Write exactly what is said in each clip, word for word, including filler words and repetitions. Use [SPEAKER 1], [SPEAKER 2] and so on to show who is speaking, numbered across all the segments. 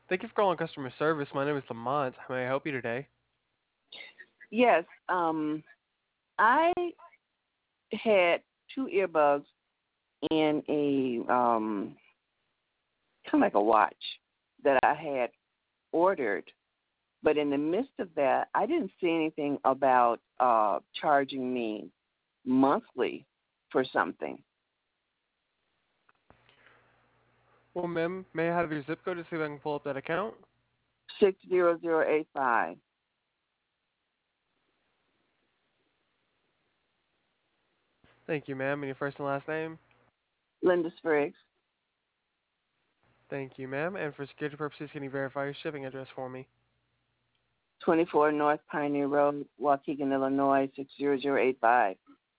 [SPEAKER 1] Thank you for calling customer service. My name is Lamont. How may I help you today?
[SPEAKER 2] Yes, um, I had two earbuds in a um, kind of like a watch that I had ordered, but in the midst of that, I didn't see anything about uh, charging me monthly for something.
[SPEAKER 1] Well, ma'am, may I have your zip code to see if I can pull up that account?
[SPEAKER 2] Six zero zero eight five.
[SPEAKER 1] Thank you, ma'am. And your first and last name?
[SPEAKER 2] Linda Spriggs,
[SPEAKER 1] Thank you, ma'am. And for security purposes, can you verify your shipping address for me?
[SPEAKER 2] twenty-four North Pioneer Road, Waukegan, Illinois, six zero zero eight five.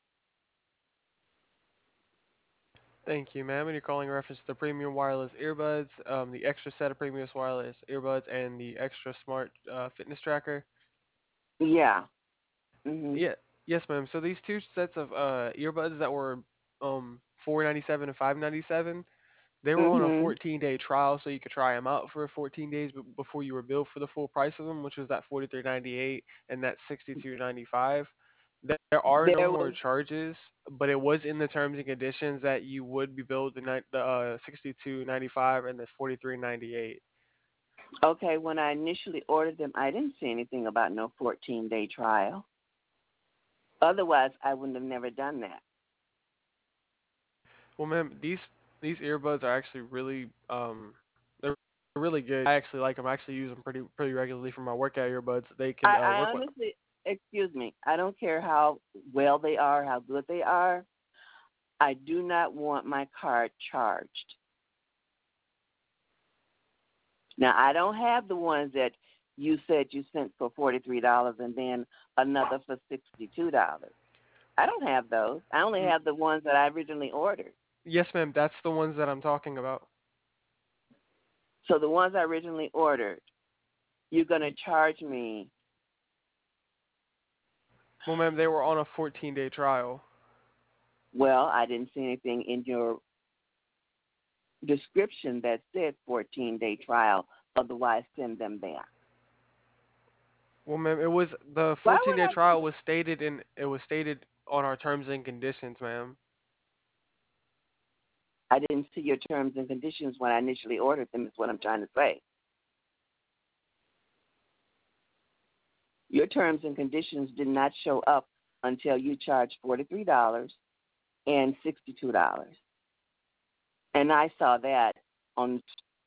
[SPEAKER 1] Thank you, ma'am. And you're calling in reference to the premium wireless earbuds, um, the extra set of premium wireless earbuds, and the extra smart uh, fitness tracker.
[SPEAKER 2] Yeah. Mhm.
[SPEAKER 1] Yeah, yes, ma'am. So these two sets of uh, earbuds that were um four ninety seven and five ninety seven, they were on a
[SPEAKER 2] Mhm.
[SPEAKER 1] fourteen day trial, so you could try them out for fourteen days b- before you were billed for the full price of them, which was that forty-three ninety-eight and that sixty-two ninety-five. There are no
[SPEAKER 2] There
[SPEAKER 1] more
[SPEAKER 2] was
[SPEAKER 1] charges, but it was in the terms and conditions that you would be billed the ni- the uh, sixty-two ninety-five and the forty-three ninety-eight.
[SPEAKER 2] okay. When I initially ordered them, I didn't see anything about no fourteen day trial. Otherwise, I wouldn't have never done that.
[SPEAKER 1] Well, ma'am, these these earbuds are actually really um they're really good. I actually like them. I actually use them pretty pretty regularly for my workout earbuds. They can
[SPEAKER 2] I,
[SPEAKER 1] uh,
[SPEAKER 2] I
[SPEAKER 1] work with.
[SPEAKER 2] honestly, excuse me, I don't care how well they are, how good they are. I do not want my card charged. Now, I don't have the ones that you said you sent for forty-three dollars and then another for sixty-two dollars. I don't have those. I only
[SPEAKER 1] Mm,
[SPEAKER 2] have the ones that I originally ordered.
[SPEAKER 1] yes, ma'am. That's the ones that I'm talking about.
[SPEAKER 2] So the ones I originally ordered, you're going to charge me.
[SPEAKER 1] Well, ma'am, they were on a fourteen day trial.
[SPEAKER 2] Well, I didn't see anything in your description that said fourteen day trial, otherwise send them back.
[SPEAKER 1] Well, ma'am, it was the
[SPEAKER 2] Why
[SPEAKER 1] fourteen
[SPEAKER 2] would
[SPEAKER 1] day
[SPEAKER 2] I do
[SPEAKER 1] trial
[SPEAKER 2] that?
[SPEAKER 1] was stated in it was stated on our terms and conditions, ma'am.
[SPEAKER 2] I didn't see your terms and conditions when I initially ordered them, is what I'm trying to say. Your terms and conditions did not show up until you charged forty-three dollars and sixty-two dollars. And I saw that on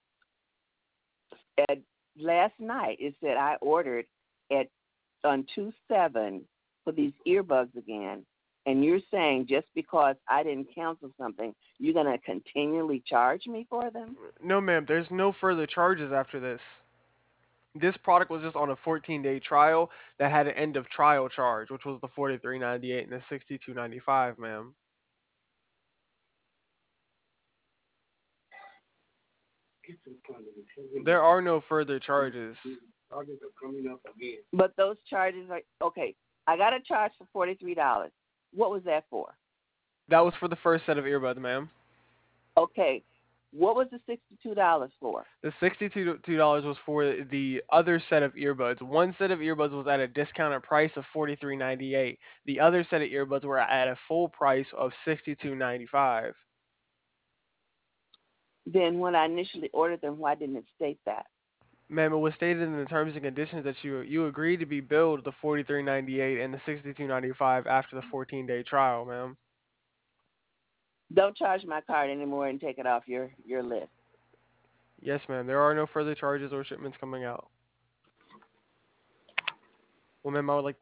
[SPEAKER 2] at, last night. It said I ordered at on two seven for these earbuds again, and you're saying just because I didn't cancel something, you're going to continually charge me for them?
[SPEAKER 1] No, ma'am, there's no further charges after this. This product was just on a fourteen day trial that had an end of trial charge, which was the forty-three ninety-eight and the sixty-two ninety-five, ma'am. There are no further charges.
[SPEAKER 2] But those charges are okay. I got a charge for forty-three dollars. What was that for?
[SPEAKER 1] That was for the first set of earbuds, ma'am.
[SPEAKER 2] Okay, what was the sixty-two dollars for?
[SPEAKER 1] The sixty-two dollars was for the other set of earbuds. One set of earbuds was at a discounted price of forty-three ninety-eight. The other set of earbuds were at a full price of sixty-two ninety-five.
[SPEAKER 2] Then when I initially ordered them, why didn't it state that?
[SPEAKER 1] Ma'am, it was stated in the terms and conditions that you you agreed to be billed the forty-three ninety-eight and the sixty-two ninety-five after the fourteen day trial, ma'am.
[SPEAKER 2] Don't charge my card anymore and take it off your, your list.
[SPEAKER 1] Yes, ma'am. There are no further charges or shipments coming out. Well, ma'am, I would like